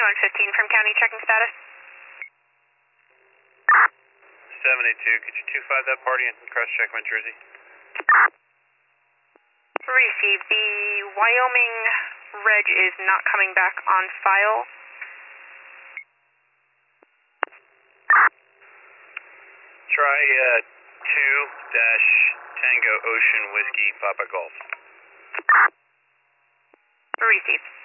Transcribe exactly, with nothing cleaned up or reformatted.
one fifteen from county, checking status. seventy-two, could you two five that party and cross-check my Jersey? Received. The Wyoming reg is not coming back on file. Try uh, two dash Tango Ocean Whiskey Papa Golf. Received.